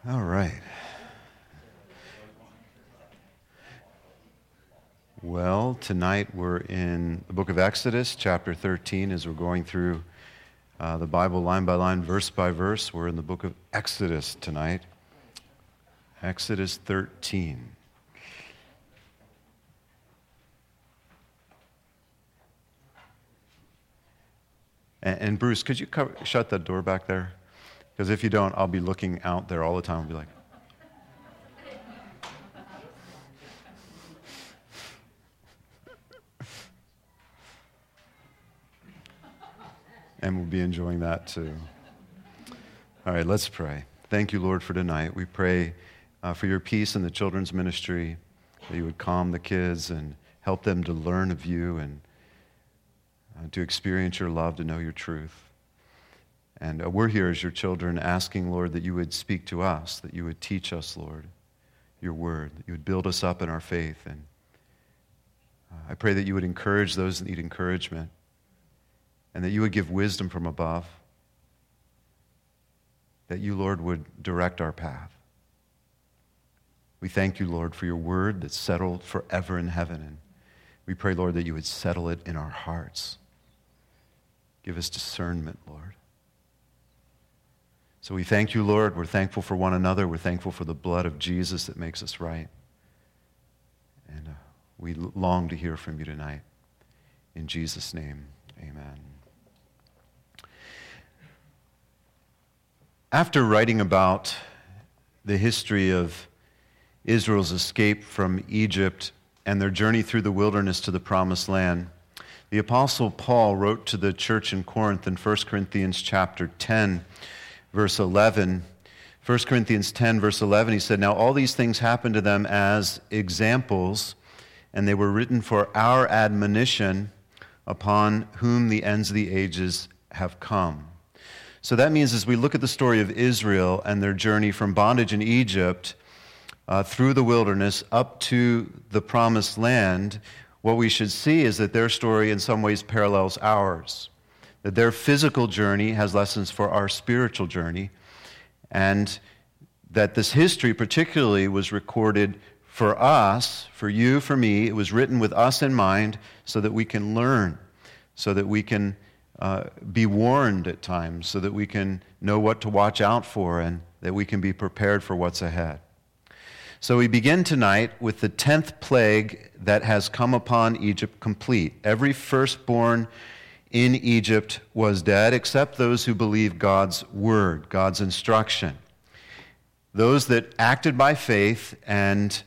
All right. Well, tonight we're in the book of Exodus, chapter 13, as we're going through the Bible line by line, verse by verse. We're in the book of Exodus tonight. Exodus 13. And Bruce, could you shut that door back there? Because if you don't, I'll be looking out there all the time and be like, and we'll be enjoying that too. All right, let's pray. Thank you, Lord, for tonight. We pray for your peace in the children's ministry, that you would calm the kids and help them to learn of you and to experience your love, to know your truth. And we're here as your children asking, Lord, that you would speak to us, that you would teach us, Lord, your word, that you would build us up in our faith. And I pray that you would encourage those that need encouragement, and that you would give wisdom from above, that you, Lord, would direct our path. We thank you, Lord, for your word that's settled forever in heaven. And we pray, Lord, that you would settle it in our hearts. Give us discernment, Lord. So we thank you, Lord. We're thankful for one another. We're thankful for the blood of Jesus that makes us right. And we long to hear from you tonight. In Jesus' name, amen. After writing about the history of Israel's escape from Egypt and their journey through the wilderness to the Promised Land, the Apostle Paul wrote to the church in Corinth in 1 Corinthians chapter 10, verse 11. 1 Corinthians 10, verse 11, he said, "Now all these things happened to them as examples, and they were written for our admonition, upon whom the ends of the ages have come." So that means as we look at the story of Israel and their journey from bondage in Egypt through the wilderness up to the Promised Land, what we should see is that their story in some ways parallels ours. That their physical journey has lessons for our spiritual journey, and that this history particularly was recorded for us, for you, for me. It was written with us in mind so that we can learn, so that we can be warned at times, so that we can know what to watch out for, and that we can be prepared for what's ahead. So we begin tonight with the 10th plague that has come upon Egypt complete. Every firstborn in Egypt was dead, except those who believed God's word, God's instruction. Those that acted by faith and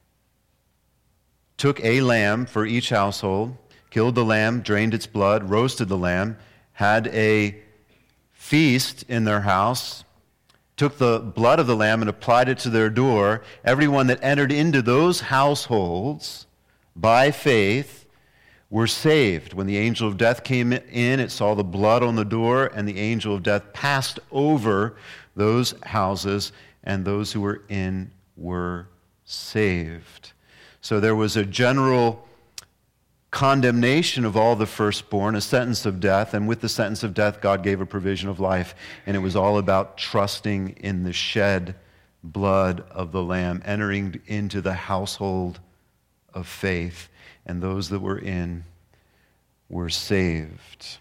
took a lamb for each household, killed the lamb, drained its blood, roasted the lamb, had a feast in their house, took the blood of the lamb and applied it to their door. Everyone that entered into those households by faith were saved. When the angel of death came in, it saw the blood on the door, and the angel of death passed over those houses, and those who were in were saved. So there was a general condemnation of all the firstborn, a sentence of death, and with the sentence of death, God gave a provision of life, and it was all about trusting in the shed blood of the Lamb, entering into the household of faith, and those that were in were saved.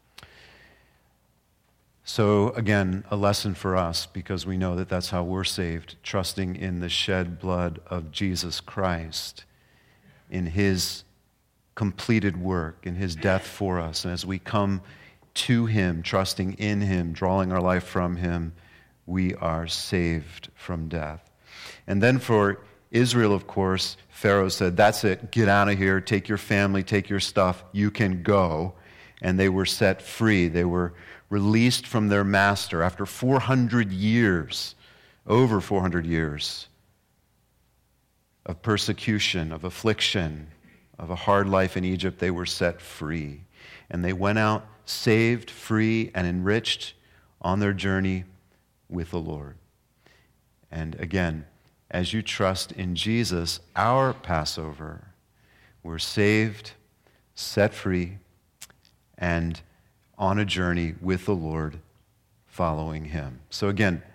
So again, a lesson for us, because we know that that's how we're saved, trusting in the shed blood of Jesus Christ, in his completed work, in his death for us. And as we come to him, trusting in him, drawing our life from him, we are saved from death. And then for Israel, of course, Pharaoh said, "That's it, get out of here, take your family, take your stuff, you can go." And they were set free. They were released from their master after 400 years, over 400 years of persecution, of affliction, of a hard life in Egypt. They were set free. And they went out saved, free, and enriched on their journey with the Lord. And again, as you trust in Jesus, our Passover, we're saved, set free, and on a journey with the Lord, following him. So again,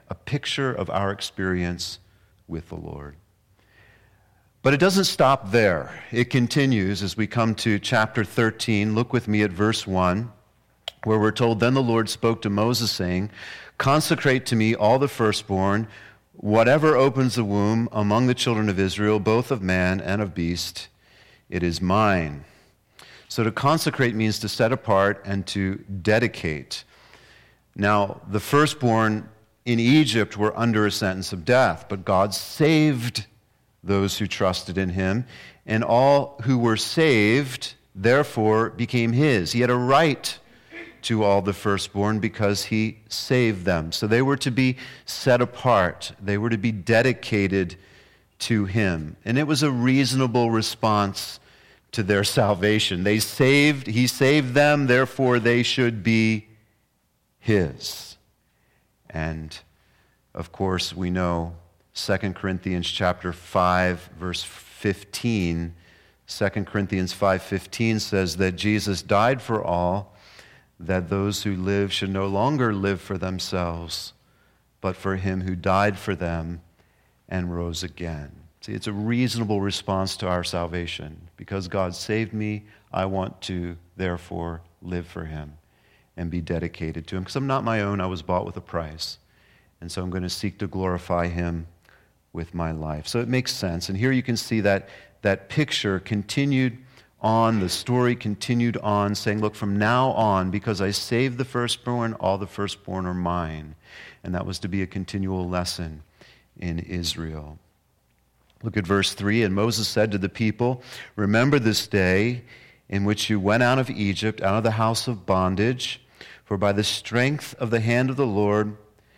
a picture of our experience with the Lord. But it doesn't stop there. It continues as we come to chapter 13. Look with me at verse 1, where we're told, "Then the Lord spoke to Moses, saying, 'Consecrate to me all the firstborn, whatever opens the womb among the children of Israel, both of man and of beast, it is mine.'" So to consecrate means to set apart and to dedicate. Now, the firstborn in Egypt were under a sentence of death, but God saved those who trusted in him, and all who were saved, therefore, became his. He had a right to all the firstborn because he saved them. So they were to be set apart. They were to be dedicated to him. And it was a reasonable response to their salvation. He saved them, therefore they should be his. And, of course, we know 2 Corinthians chapter 5, verse 15. 2 Corinthians 5:15 says that Jesus died for all, that those who live should no longer live for themselves, but for him who died for them and rose again. See, it's a reasonable response to our salvation. Because God saved me, I want to, therefore, live for him and be dedicated to him. Because I'm not my own, I was bought with a price. And so I'm going to seek to glorify him with my life. So it makes sense. And here you can see that picture continued on, the story continued on, saying, look, from now on, because I saved the firstborn, all the firstborn are mine. And that was to be a continual lesson in Israel. Look at verse 3. "And Moses said to the people, 'Remember this day in which you went out of Egypt, out of the house of bondage, for by the strength of the hand of the Lord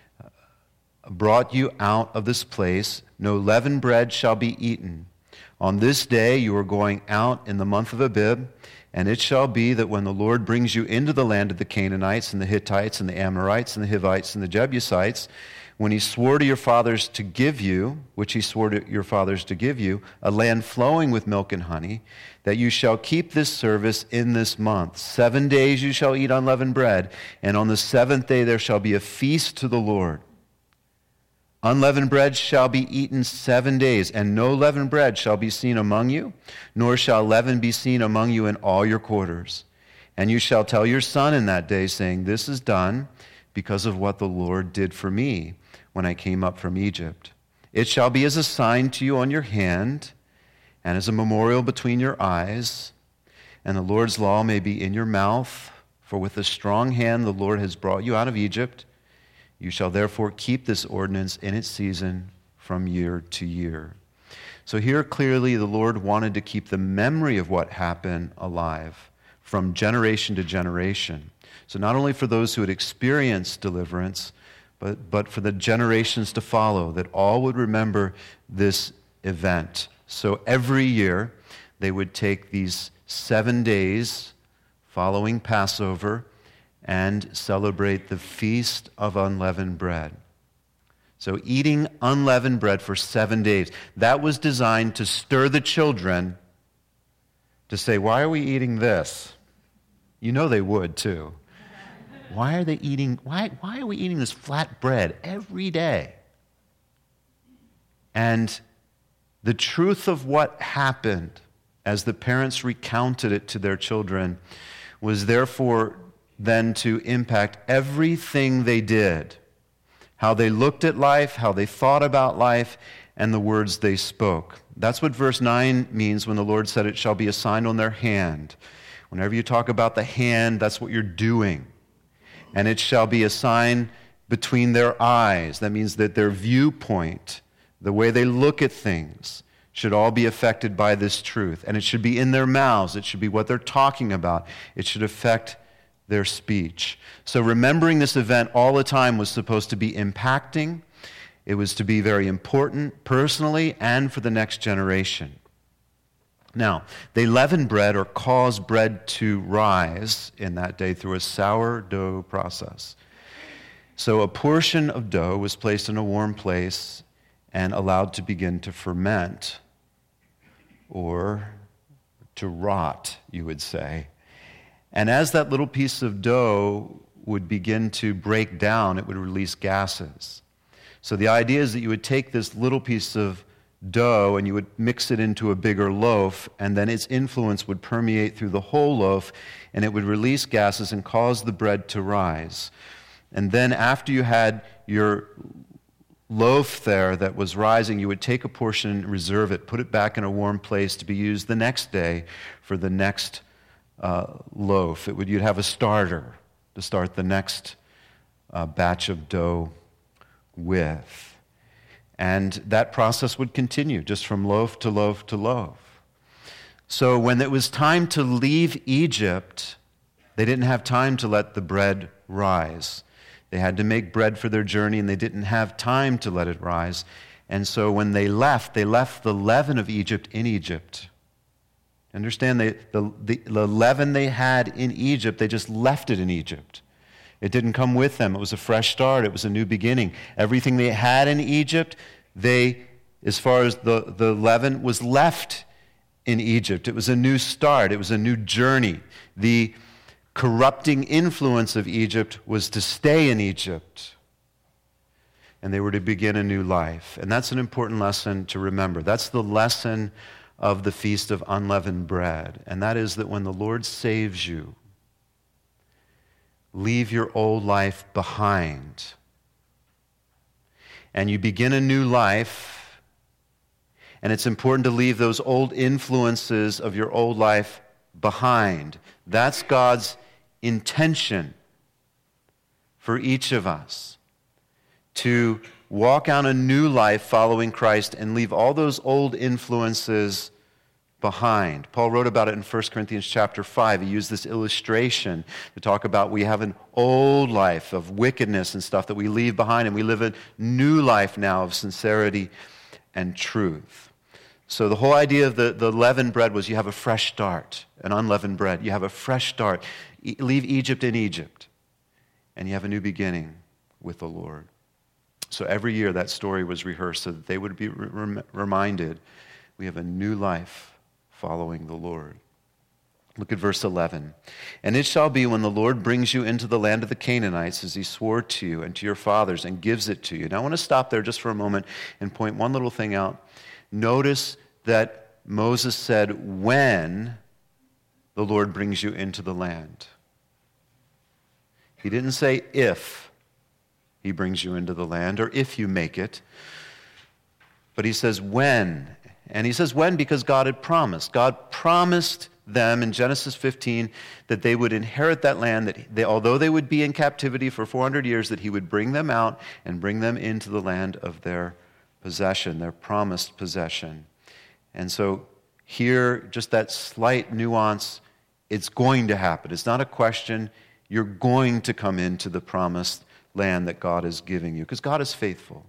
brought you out of this place. No leavened bread shall be eaten. On this day you are going out in the month of Abib, and it shall be that when the Lord brings you into the land of the Canaanites and the Hittites and the Amorites and the Hivites and the Jebusites, when he swore to your fathers to give you, which he swore to your fathers to give you, a land flowing with milk and honey, that you shall keep this service in this month. 7 days you shall eat unleavened bread, and on the seventh day there shall be a feast to the Lord. Unleavened bread shall be eaten 7 days, and no leavened bread shall be seen among you, nor shall leaven be seen among you in all your quarters. And you shall tell your son in that day, saying, this is done because of what the Lord did for me when I came up from Egypt. It shall be as a sign to you on your hand, and as a memorial between your eyes, and the Lord's law may be in your mouth, for with a strong hand the Lord has brought you out of Egypt. You shall therefore keep this ordinance in its season from year to year. So here clearly the Lord wanted to keep the memory of what happened alive from generation to generation. So not only for those who had experienced deliverance, but for the generations to follow, that all would remember this event. So every year they would take these 7 days following Passover and celebrate the Feast of Unleavened Bread. So eating unleavened bread for 7 days. That was designed to stir the children to say, why are we eating this? You know they would too. Why are we eating this flat bread every day? And the truth of what happened as the parents recounted it to their children was therefore then to impact everything they did, how they looked at life, how they thought about life, and the words they spoke. That's what verse 9 means when the Lord said it shall be a sign on their hand. Whenever you talk about the hand, that's what you're doing. And it shall be a sign between their eyes. That means that their viewpoint, the way they look at things, should all be affected by this truth. And it should be in their mouths. It should be what they're talking about. It should affect their speech. So remembering this event all the time was supposed to be impacting. It was to be very important personally and for the next generation. Now, they leavened bread or caused bread to rise in that day through a sourdough process. So a portion of dough was placed in a warm place and allowed to begin to ferment or to rot, you would say. And as that little piece of dough would begin to break down, it would release gases. So the idea is that you would take this little piece of dough and you would mix it into a bigger loaf, and then its influence would permeate through the whole loaf, and it would release gases and cause the bread to rise. And then after you had your loaf there that was rising, you would take a portion and reserve it, put it back in a warm place to be used the next day for the next loaf. You'd have a starter to start the next batch of dough with. And that process would continue just from loaf to loaf to loaf. So when it was time to leave Egypt, they didn't have time to let the bread rise. They had to make bread for their journey, and they didn't have time to let it rise. And so when they left the leaven of Egypt in Egypt. Understand, the leaven they had in Egypt, they just left it in Egypt. It didn't come with them. It was a fresh start. It was a new beginning. Everything they had in Egypt, as far as the leaven, was left in Egypt. It was a new start. It was a new journey. The corrupting influence of Egypt was to stay in Egypt. And they were to begin a new life. And that's an important lesson to remember. That's the lesson of the Feast of Unleavened Bread. And that is that when the Lord saves you, leave your old life behind. And you begin a new life. And it's important to leave those old influences of your old life behind. That's God's intention for each of us. To walk on a new life following Christ and leave all those old influences behind. Paul wrote about it in 1 Corinthians chapter 5. He used this illustration to talk about we have an old life of wickedness and stuff that we leave behind, and we live a new life now of sincerity and truth. So the whole idea of the leavened bread was you have a fresh start, an unleavened bread. You have a fresh start. Leave Egypt in Egypt, and you have a new beginning with the Lord. So every year that story was rehearsed so that they would be reminded we have a new life following the Lord. Look at verse 11. And it shall be when the Lord brings you into the land of the Canaanites, as he swore to you and to your fathers, and gives it to you. Now I want to stop there just for a moment and point one little thing out. Notice that Moses said, when the Lord brings you into the land. He didn't say if he brings you into the land or if you make it. But he says when. And he says when because God had promised. God promised them in Genesis 15 that they would inherit that land, that although they would be in captivity for 400 years, that he would bring them out and bring them into the land of their possession, their promised possession. And so here, just that slight nuance, it's going to happen. It's not a question. You're going to come into the promised land that God is giving you, because God is faithful.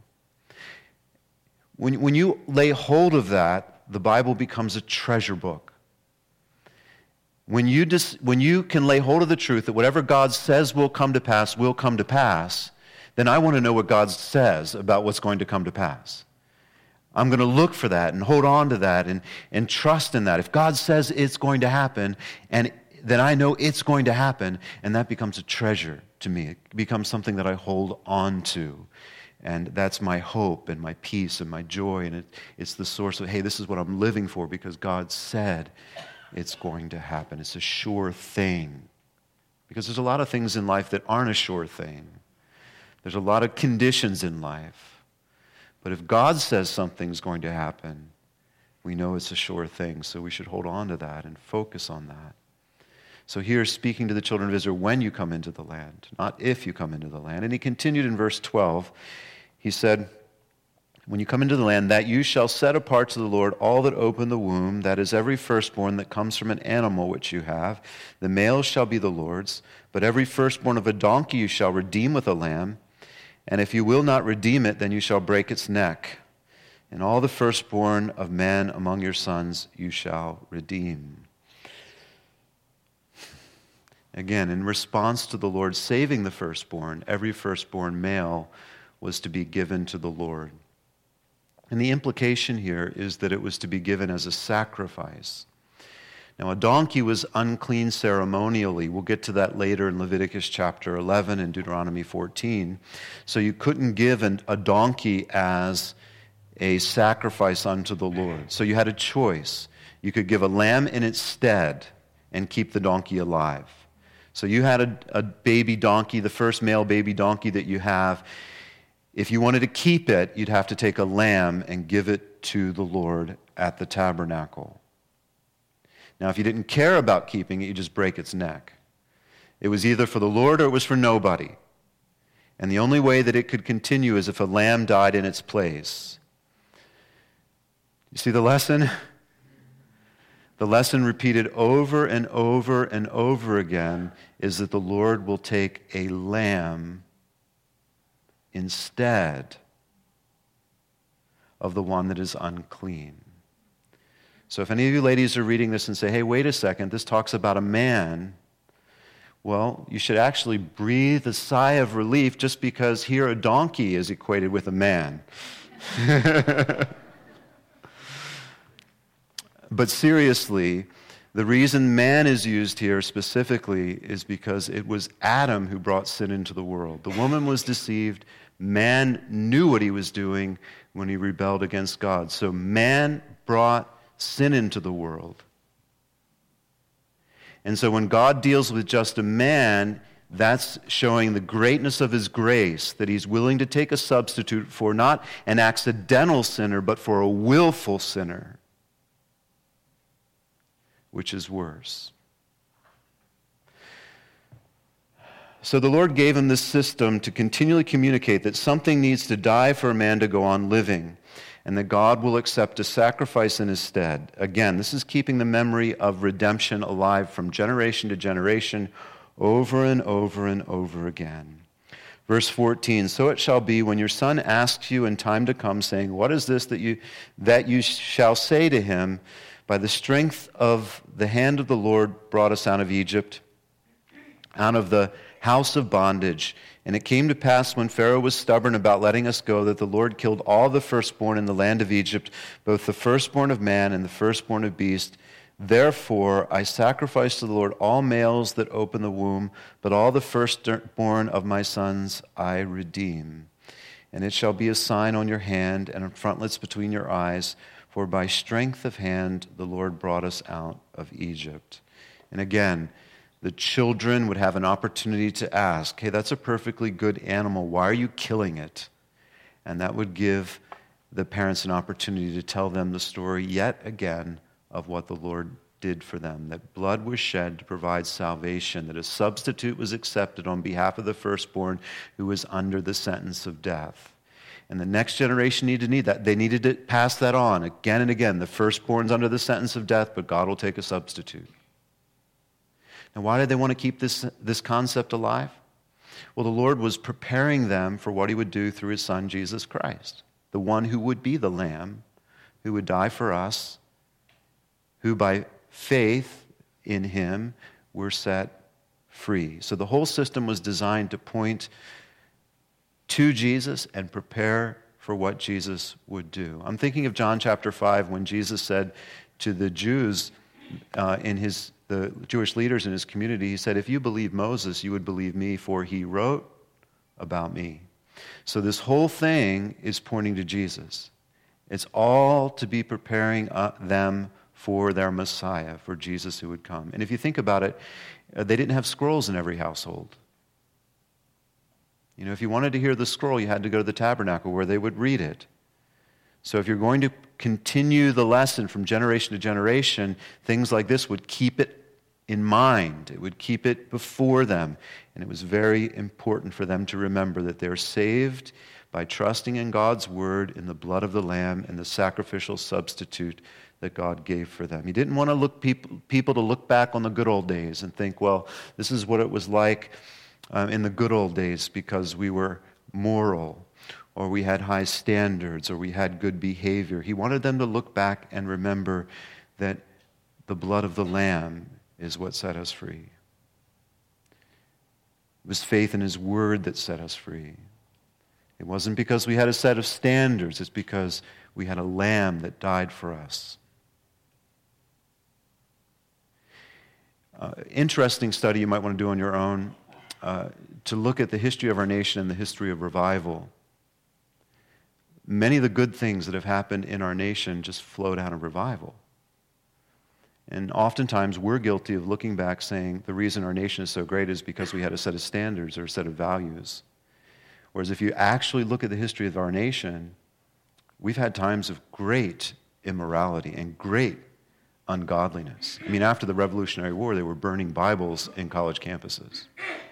When you lay hold of that, the Bible becomes a treasure book. When you can lay hold of the truth that whatever God says will come to pass, then I want to know what God says about what's going to come to pass. I'm going to look for that and hold on to that and trust in that. If God says it's going to happen, and then I know it's going to happen, and that becomes a treasure to me. It becomes something that I hold on to. And that's my hope and my peace and my joy. And it's the source of, hey, this is what I'm living for because God said it's going to happen. It's a sure thing. Because there's a lot of things in life that aren't a sure thing. There's a lot of conditions in life. But if God says something's going to happen, we know it's a sure thing. So we should hold on to that and focus on that. So here, speaking to the children of Israel, when you come into the land, not if you come into the land. And he continued in verse 12. He said, when you come into the land, that you shall set apart to the Lord all that open the womb, that is every firstborn that comes from an animal which you have. The male shall be the Lord's, but every firstborn of a donkey you shall redeem with a lamb. And if you will not redeem it, then you shall break its neck. And all the firstborn of men among your sons you shall redeem. Again, in response to the Lord saving the firstborn, every firstborn male was to be given to the Lord. And the implication here is that it was to be given as a sacrifice. Now, a donkey was unclean ceremonially. We'll get to that later in Leviticus chapter 11 and Deuteronomy 14. So you couldn't give a donkey as a sacrifice unto the Lord. So you had a choice. You could give a lamb in its stead and keep the donkey alive. So you had a baby donkey, the first male baby donkey that you have. If you wanted to keep it, you'd have to take a lamb and give it to the Lord at the tabernacle. Now, if you didn't care about keeping it, you just break its neck. It was either for the Lord or it was for nobody. And the only way that it could continue is if a lamb died in its place. You see the lesson? The lesson repeated over and over and over again is that the Lord will take a lamb instead of the one that is unclean. So if any of you ladies are reading this and say, hey, wait a second, this talks about a man, well, you should actually breathe a sigh of relief just because here a donkey is equated with a man. But seriously, the reason man is used here specifically is because it was Adam who brought sin into the world. The woman was deceived. Man knew what he was doing when he rebelled against God. So man brought sin into the world. And so when God deals with just a man, that's showing the greatness of his grace, that he's willing to take a substitute for not an accidental sinner, but for a willful sinner, which is worse. So the Lord gave him this system to continually communicate that something needs to die for a man to go on living, and that God will accept a sacrifice in his stead. Again, this is keeping the memory of redemption alive from generation to generation, over and over and over again. Verse 14, so it shall be when your son asks you in time to come, saying, what is this that you shall say to him, by the strength of the hand of the Lord brought us out of Egypt, out of the house of bondage. And it came to pass when Pharaoh was stubborn about letting us go, that the Lord killed all the firstborn in the land of Egypt, both the firstborn of man and the firstborn of beast. Therefore I sacrifice to the Lord all males that open the womb, but all the firstborn of my sons I redeem. And it shall be a sign on your hand and on frontlets between your eyes, for by strength of hand the Lord brought us out of Egypt. And again, the children would have an opportunity to ask, hey, that's a perfectly good animal. Why are you killing it? And that would give the parents an opportunity to tell them the story yet again of what the Lord did for them, that blood was shed to provide salvation, that a substitute was accepted on behalf of the firstborn who was under the sentence of death. And the next generation needed to need that. They needed to pass that on again and again. The firstborn's under the sentence of death, but God will take a substitute. Now, why did they want to keep this concept alive? Well, the Lord was preparing them for what he would do through his son, Jesus Christ, the one who would be the Lamb, who would die for us, who by faith in him were set free. So the whole system was designed to point to Jesus and prepare for what Jesus would do. I'm thinking of John chapter 5 when Jesus said to the Jews the Jewish leaders in his community, he said, if you believe Moses, you would believe me, for he wrote about me. So this whole thing is pointing to Jesus. It's all to be preparing them for their Messiah, for Jesus who would come. And if you think about it, they didn't have scrolls in every household. You know, if you wanted to hear the scroll, you had to go to the tabernacle where they would read it. So if you're going to continue the lesson from generation to generation, things like this would keep it in mind. It would keep it before them. And it was very important for them to remember that they're saved by trusting in God's word, in the blood of the Lamb, and the sacrificial substitute that God gave for them. He didn't want to people to look back on the good old days and think, well, this is what it was like in the good old days because we were moral, or we had high standards, or we had good behavior. He wanted them to look back and remember that the blood of the Lamb is what set us free. It was faith in his word that set us free. It wasn't because we had a set of standards. It's because we had a Lamb that died for us. Interesting study you might want to do on your own, to look at the history of our nation and the history of revival. Many of the good things that have happened in our nation just flowed out of revival. And oftentimes we're guilty of looking back saying the reason our nation is so great is because we had a set of standards or a set of values. Whereas if you actually look at the history of our nation, we've had times of great immorality and great ungodliness. I mean, after the Revolutionary War, they were burning Bibles in college campuses.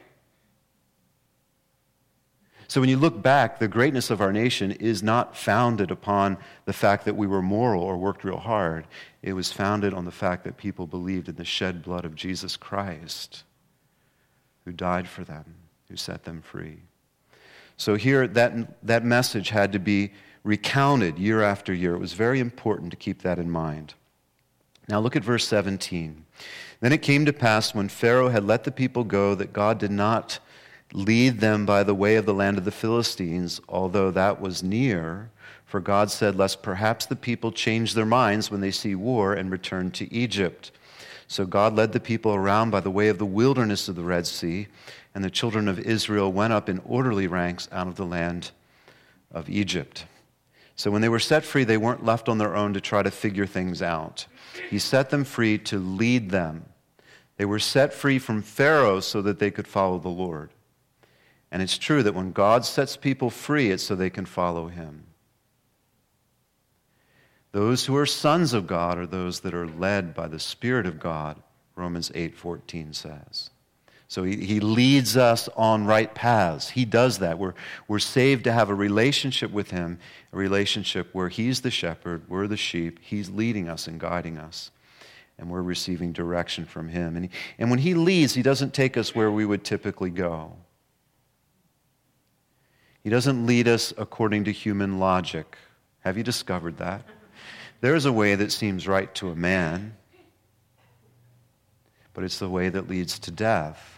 So when you look back, the greatness of our nation is not founded upon the fact that we were moral or worked real hard. It was founded on the fact that people believed in the shed blood of Jesus Christ, who died for them, who set them free. So here, that message had to be recounted year after year. It was very important to keep that in mind. Now look at verse 17. Then it came to pass when Pharaoh had let the people go that God did not lead them by the way of the land of the Philistines, although that was near. For God said, lest perhaps the people change their minds when they see war and return to Egypt. So God led the people around by the way of the wilderness of the Red Sea, and the children of Israel went up in orderly ranks out of the land of Egypt. So when they were set free, they weren't left on their own to try to figure things out. He set them free to lead them. They were set free from Pharaoh so that they could follow the Lord. And it's true that when God sets people free, it's so they can follow him. Those who are sons of God are those that are led by the Spirit of God, Romans 8:14 says. So he leads us on right paths. He does that. We're saved to have a relationship with him, a relationship where he's the shepherd, we're the sheep, he's leading us and guiding us, and we're receiving direction from him. And when he leads, he doesn't take us where we would typically go. He doesn't lead us according to human logic. Have you discovered that? There's a way that seems right to a man, but it's the way that leads to death.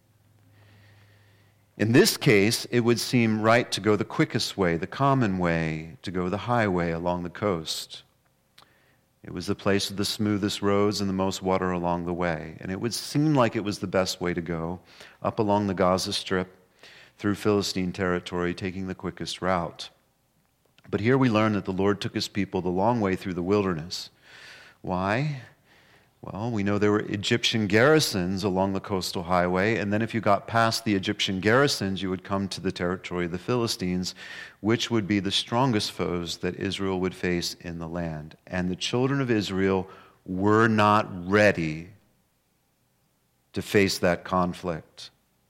In this case, it would seem right to go the quickest way, the common way, to go the highway along the coast. It was the place with the smoothest roads and the most water along the way. And it would seem like it was the best way to go, up along the Gaza Strip, through Philistine territory, taking the quickest route. But here we learn that the Lord took his people the long way through the wilderness. Why? Well, we know there were Egyptian garrisons along the coastal highway, and then if you got past the Egyptian garrisons, you would come to the territory of the Philistines, which would be the strongest foes that Israel would face in the land. And the children of Israel were not ready to face that conflict.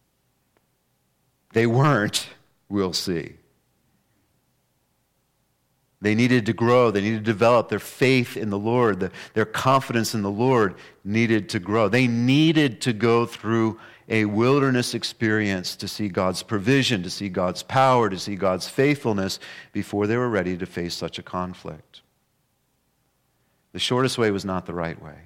They weren't, we'll see. They needed to grow. They needed to develop their faith in the Lord. Their confidence in the Lord needed to grow. They needed to go through a wilderness experience to see God's provision, to see God's power, to see God's faithfulness before they were ready to face such a conflict. The shortest way was not the right way.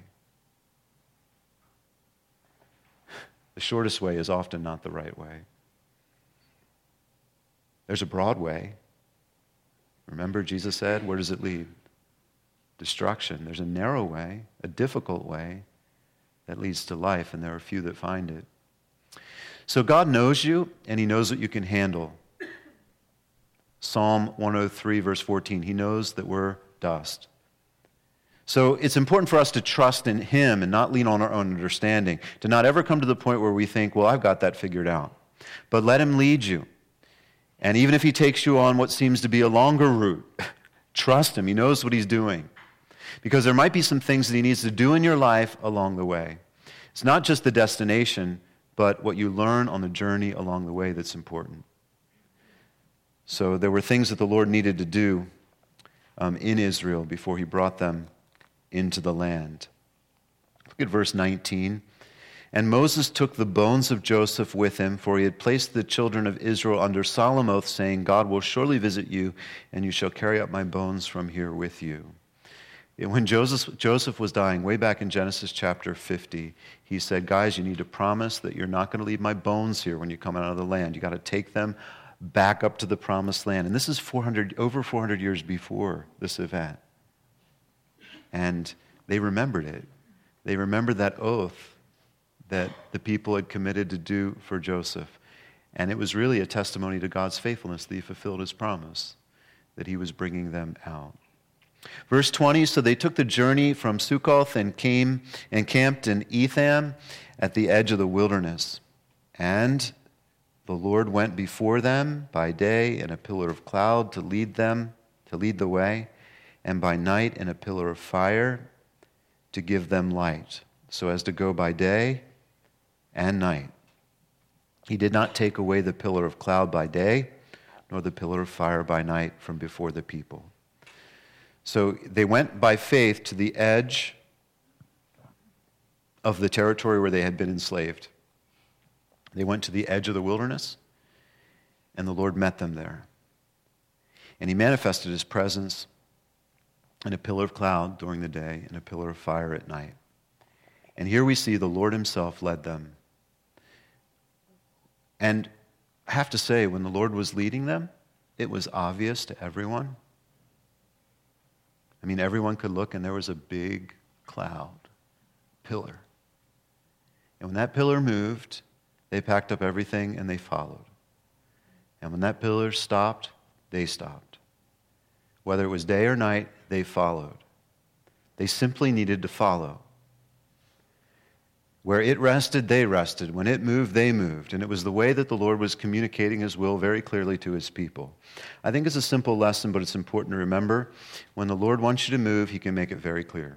The shortest way is often not the right way. There's a broad way. Remember, Jesus said, where does it lead? Destruction. There's a narrow way, a difficult way that leads to life, and there are few that find it. So God knows you, and he knows what you can handle. Psalm 103, verse 14, he knows that we're dust. So it's important for us to trust in him and not lean on our own understanding, to not ever come to the point where we think, well, I've got that figured out. But let him lead you. And even if he takes you on what seems to be a longer route, trust him. He knows what he's doing. Because there might be some things that he needs to do in your life along the way. It's not just the destination, but what you learn on the journey along the way that's important. So there were things that the Lord needed to do in Israel before he brought them into the land. Look at verse 19. And Moses took the bones of Joseph with him, for he had placed the children of Israel under solemn oath, saying, God will surely visit you, and you shall carry up my bones from here with you. When Joseph was dying, way back in Genesis chapter 50, he said, guys, you need to promise that you're not going to leave my bones here when you come out of the land. You got to take them back up to the promised land. And this is over 400 years before this event. And they remembered it. They remembered that oath that the people had committed to do for Joseph. And it was really a testimony to God's faithfulness that he fulfilled his promise, that he was bringing them out. Verse 20, so they took the journey from Sukkoth and came and camped in Etham at the edge of the wilderness. And the Lord went before them by day in a pillar of cloud to lead the way, and by night in a pillar of fire to give them light, so as to go by day and night. He did not take away the pillar of cloud by day, nor the pillar of fire by night from before the people. So they went by faith to the edge of the territory where they had been enslaved. They went to the edge of the wilderness, and the Lord met them there. And he manifested his presence in a pillar of cloud during the day and a pillar of fire at night. And here we see the Lord himself led them. And I have to say, when the Lord was leading them, it was obvious to everyone. I mean, everyone could look, and there was a big cloud, pillar. And when that pillar moved, they packed up everything and they followed. And when that pillar stopped, they stopped. Whether it was day or night, they followed. They simply needed to follow. Where it rested, they rested. When it moved, they moved. And it was the way that the Lord was communicating his will very clearly to his people. I think it's a simple lesson, but it's important to remember. When the Lord wants you to move, he can make it very clear.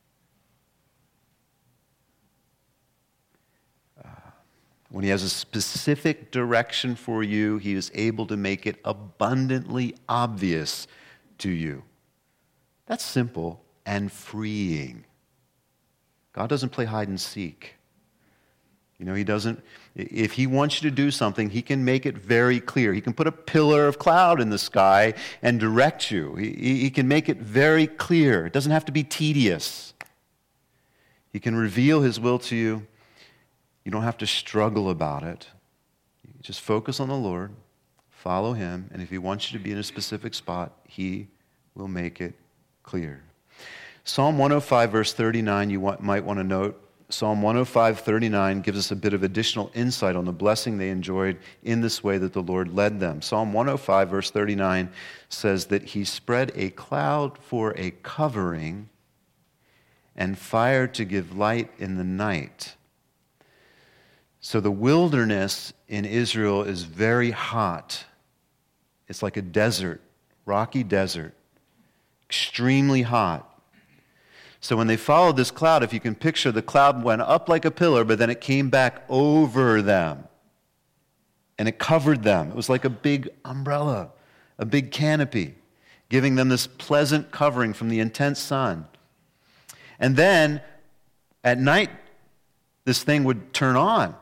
When he has a specific direction for you, he is able to make it abundantly obvious to you. That's simple and freeing. God doesn't play hide and seek. You know, he doesn't, if he wants you to do something, he can make it very clear. He can put a pillar of cloud in the sky and direct you. He can make it very clear. It doesn't have to be tedious. He can reveal his will to you. You don't have to struggle about it. You just focus on the Lord, follow him, and if he wants you to be in a specific spot, he will make it clear. Psalm 105, verse 39, you might want to note. Psalm 105, 39 gives us a bit of additional insight on the blessing they enjoyed in this way that the Lord led them. Psalm 105, verse 39 says that he spread a cloud for a covering and fire to give light in the night. So the wilderness in Israel is very hot. It's like a desert, rocky desert, extremely hot. So when they followed this cloud, if you can picture, the cloud went up like a pillar, but then it came back over them. And it covered them. It was like a big umbrella, a big canopy, giving them this pleasant covering from the intense sun. And then at night, this thing would turn on.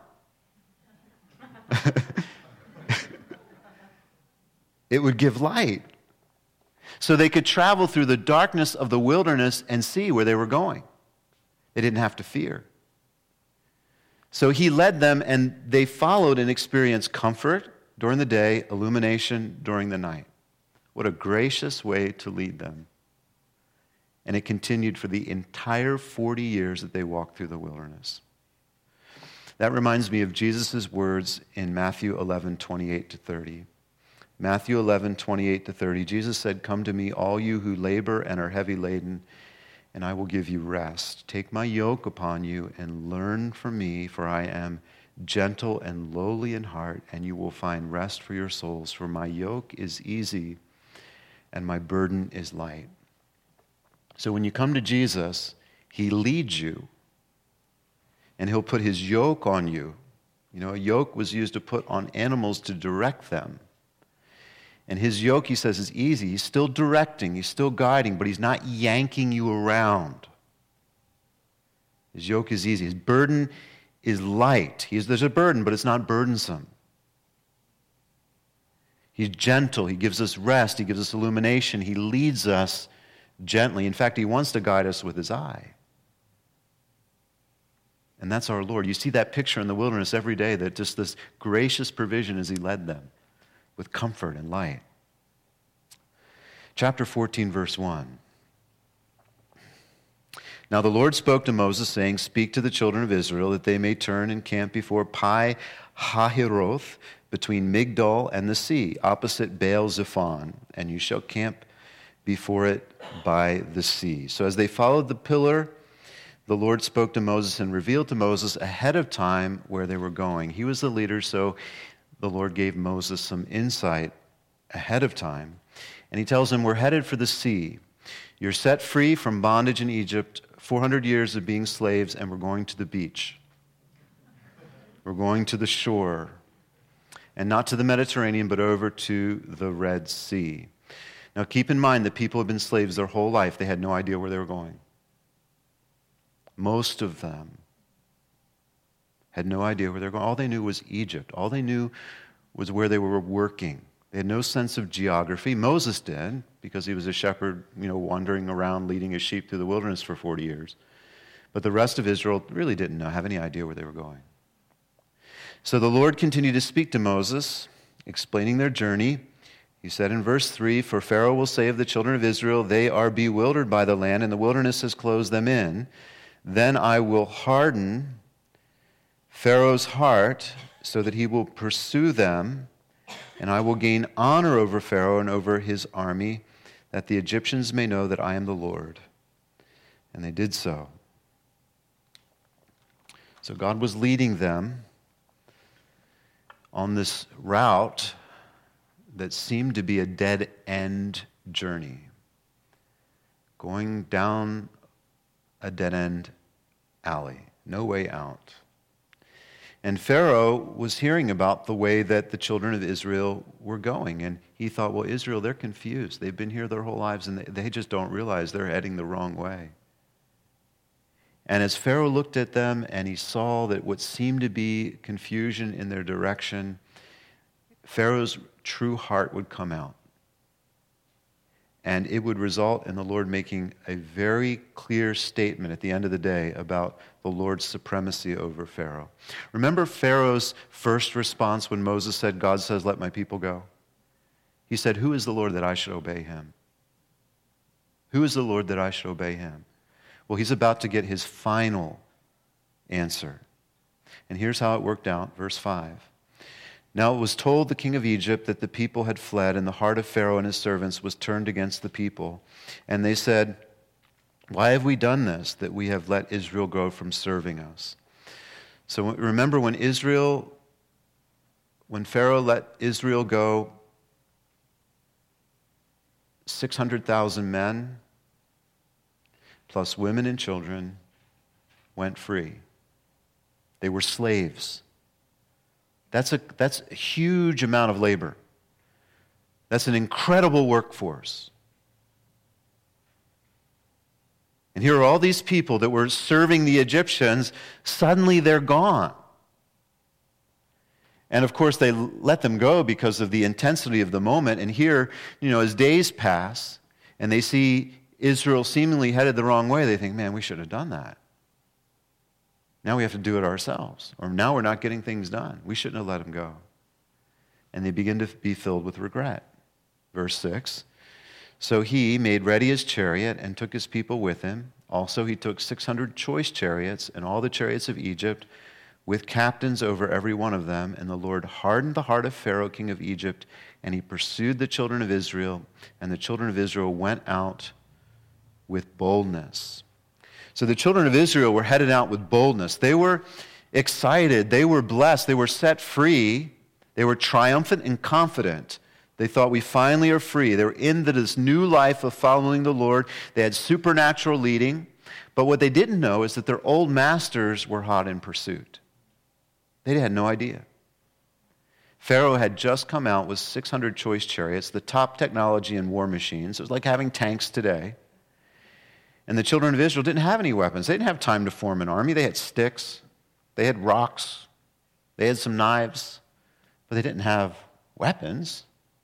It would give light. So they could travel through the darkness of the wilderness and see where they were going. They didn't have to fear. So he led them, and they followed and experienced comfort during the day, illumination during the night. What a gracious way to lead them. And it continued for the entire 40 years that they walked through the wilderness. That reminds me of Jesus' words in Matthew 11, 28 to 30. Matthew 11, 28 to 30. Jesus said, "Come to me, all you who labor and are heavy laden, and I will give you rest. Take my yoke upon you and learn from me, for I am gentle and lowly in heart, and you will find rest for your souls. For my yoke is easy and my burden is light." So when you come to Jesus, he leads you. And he'll put his yoke on you. You know, a yoke was used to put on animals to direct them. And his yoke, he says, is easy. He's still directing, he's still guiding, but he's not yanking you around. His yoke is easy. His burden is light. There's a burden, but it's not burdensome. He's gentle. He gives us rest. He gives us illumination. He leads us gently. In fact, he wants to guide us with his eye. And that's our Lord. You see that picture in the wilderness every day, that just this gracious provision as he led them with comfort and light. Chapter 14, verse 1. Now the Lord spoke to Moses, saying, Speak to the children of Israel, that they may turn and camp before Pi Hahiroth, between Migdol and the sea, opposite Baal Zephon, and you shall camp before it by the sea. So as they followed the pillar, the Lord spoke to Moses and revealed to Moses ahead of time where they were going. He was the leader, so the Lord gave Moses some insight ahead of time. And he tells him, we're headed for the sea. You're set free from bondage in Egypt, 400 years of being slaves, and we're going to the beach. We're going to the shore. And not to the Mediterranean, but over to the Red Sea. Now keep in mind that people have been slaves their whole life. They had no idea where they were going. Most of them had no idea where they were going. All they knew was Egypt. All they knew was where they were working. They had no sense of geography. Moses did, because he was a shepherd, wandering around leading his sheep through the wilderness for 40 years. But the rest of Israel really didn't have any idea where they were going. So the Lord continued to speak to Moses, explaining their journey. He said in verse 3, For Pharaoh will say of the children of Israel, they are bewildered by the land, and the wilderness has closed them in. Then I will harden Pharaoh's heart so that he will pursue them, and I will gain honor over Pharaoh and over his army, that the Egyptians may know that I am the Lord. And they did so. So God was leading them on this route that seemed to be a dead-end journey, going down a dead-end alley, no way out. And Pharaoh was hearing about the way that the children of Israel were going, and he thought, well, Israel, they're confused. They've been here their whole lives, and they just don't realize they're heading the wrong way. And as Pharaoh looked at them and he saw that what seemed to be confusion in their direction, Pharaoh's true heart would come out. And it would result in the Lord making a very clear statement at the end of the day about the Lord's supremacy over Pharaoh. Remember Pharaoh's first response when Moses said, God says, let my people go? He said, who is the Lord that I should obey him? Who is the Lord that I should obey him? Well, he's about to get his final answer. And here's how it worked out, verse 5. Now it was told the king of Egypt that the people had fled, and the heart of Pharaoh and his servants was turned against the people. And they said, why have we done this, that we have let Israel go from serving us? So remember when Pharaoh let Israel go, 600,000 men, plus women and children, went free. They were slaves. That's a huge amount of labor. That's an incredible workforce. And here are all these people that were serving the Egyptians. Suddenly they're gone. And of course they let them go because of the intensity of the moment. And here, as days pass and they see Israel seemingly headed the wrong way, they think, man, we should have done that. Now we have to do it ourselves. Or now we're not getting things done. We shouldn't have let them go. And they begin to be filled with regret. Verse 6, so he made ready his chariot and took his people with him. Also he took 600 choice chariots and all the chariots of Egypt with captains over every one of them. And the Lord hardened the heart of Pharaoh, king of Egypt, and he pursued the children of Israel. And the children of Israel went out with boldness. So the children of Israel were headed out with boldness. They were excited. They were blessed. They were set free. They were triumphant and confident. They thought, we finally are free. They were into this new life of following the Lord. They had supernatural leading. But what they didn't know is that their old masters were hot in pursuit. They had no idea. Pharaoh had just come out with 600 choice chariots, the top technology in war machines. It was like having tanks today. And the children of Israel didn't have any weapons. They didn't have time to form an army. They had sticks. They had rocks. They had some knives. But they didn't have weapons.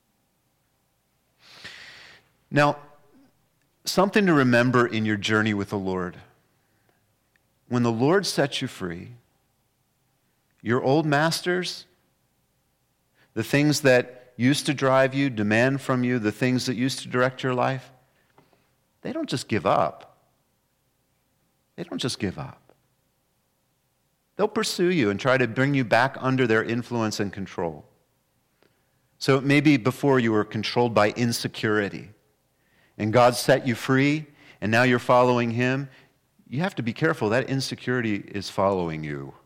Now, something to remember in your journey with the Lord. When the Lord sets you free, your old masters, the things that used to drive you, demand from you, the things that used to direct your life, they don't just give up. they don't just give up. They'll pursue you and try to bring you back under their influence and control. So maybe before you were controlled by insecurity, and God set you free, and now you're following Him. You have to be careful. That insecurity is following you.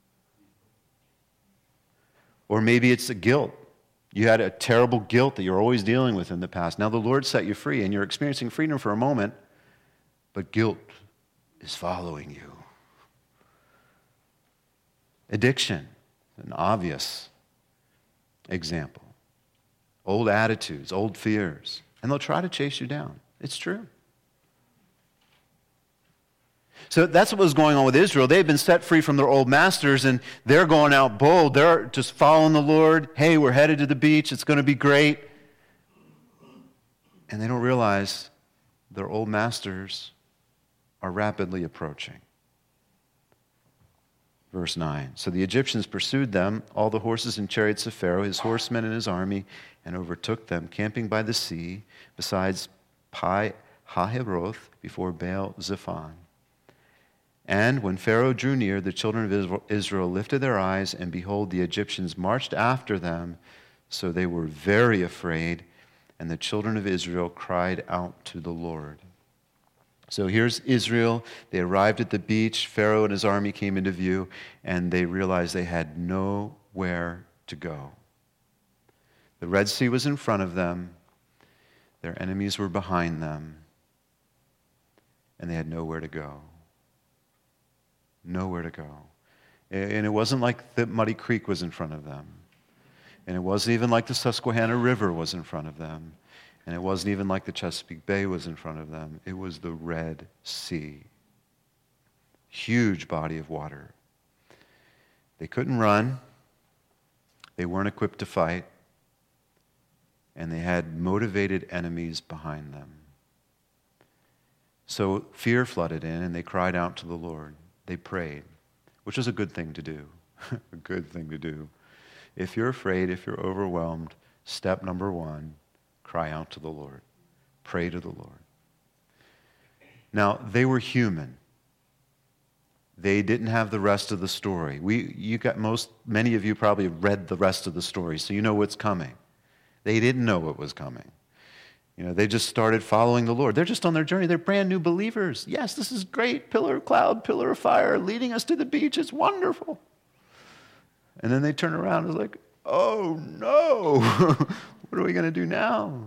Or maybe it's a guilt. You had a terrible guilt that you're always dealing with in the past. Now the Lord set you free, and you're experiencing freedom for a moment, but guilt is following you. Addiction, an obvious example. Old attitudes, old fears, and they'll try to chase you down. It's true. So that's what was going on with Israel. They've been set free from their old masters, and they're going out bold. They're just following the Lord. Hey, we're headed to the beach. It's going to be great. And they don't realize their old masters are rapidly approaching. Verse 9. So the Egyptians pursued them, all the horses and chariots of Pharaoh, his horsemen and his army, and overtook them, camping by the sea, besides Pi Hahiroth, before Baal Zephon. And when Pharaoh drew near, the children of Israel lifted their eyes, and behold, the Egyptians marched after them. So they were very afraid, and the children of Israel cried out to the Lord. So here's Israel. They arrived at the beach. Pharaoh and his army came into view, and they realized they had nowhere to go. The Red Sea was in front of them. Their enemies were behind them, and they had nowhere to go. Nowhere to go. And it wasn't like the Muddy Creek was in front of them. And it wasn't even like the Susquehanna River was in front of them. And it wasn't even like the Chesapeake Bay was in front of them. It was the Red Sea. Huge body of water. They couldn't run. They weren't equipped to fight. And they had motivated enemies behind them. So fear flooded in, and they cried out to the Lord. They prayed, which is a good thing to do. A good thing to do. If you're afraid, if you're overwhelmed, step number one, cry out to the Lord. Pray to the Lord. Now, they were human. They didn't have the rest of the story. Many of you probably have read the rest of the story, so you know what's coming. They didn't know what was coming. They just started following the Lord. They're just on their journey. They're brand new believers. Yes, this is great. Pillar of cloud, pillar of fire, leading us to the beach. It's wonderful. And then they turn around and it's like, oh no, what are we going to do now?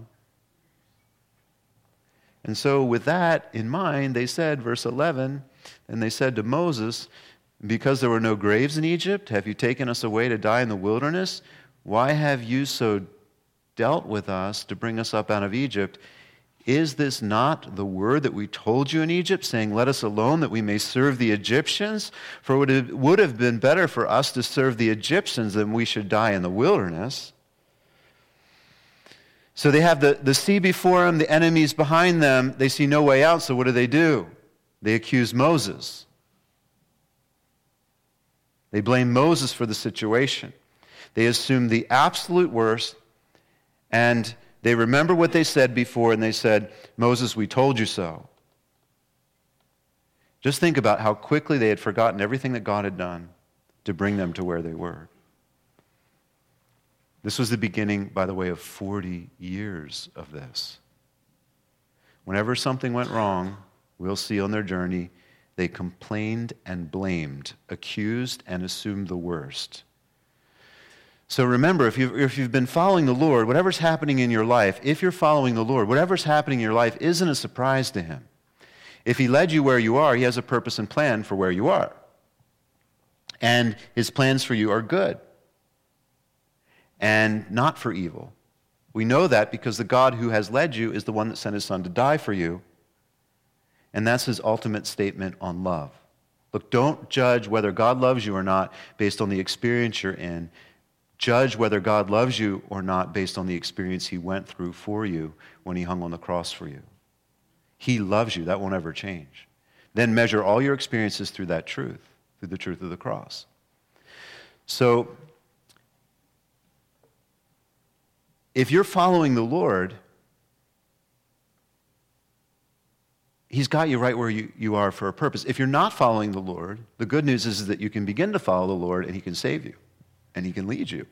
And so with that in mind, they said, verse 11, and they said to Moses, because there were no graves in Egypt, have you taken us away to die in the wilderness? Why have you so dealt with us to bring us up out of Egypt? Is this not the word that we told you in Egypt, saying, let us alone that we may serve the Egyptians? For it would have been better for us to serve the Egyptians than we should die in the wilderness. So they have the sea before them, the enemies behind them. They see no way out, so what do? They accuse Moses. They blame Moses for the situation. They assume the absolute worst, and they remember what they said before, and they said, Moses, we told you so. Just think about how quickly they had forgotten everything that God had done to bring them to where they were. This was the beginning, by the way, of 40 years of this. Whenever something went wrong, we'll see on their journey, they complained and blamed, accused and assumed the worst. So remember, if you've been following the Lord, whatever's happening in your life, if you're following the Lord, whatever's happening in your life isn't a surprise to Him. If He led you where you are, He has a purpose and plan for where you are. And His plans for you are good and not for evil. We know that because the God who has led you is the one that sent His Son to die for you. And that's His ultimate statement on love. Look, don't judge whether God loves you or not based on the experience you're in. Judge whether God loves you or not based on the experience He went through for you when He hung on the cross for you. He loves you. That won't ever change. Then measure all your experiences through that truth, through the truth of the cross. So, if you're following the Lord, He's got you right where you are for a purpose. If you're not following the Lord, the good news is that you can begin to follow the Lord and he can save you and he can lead you.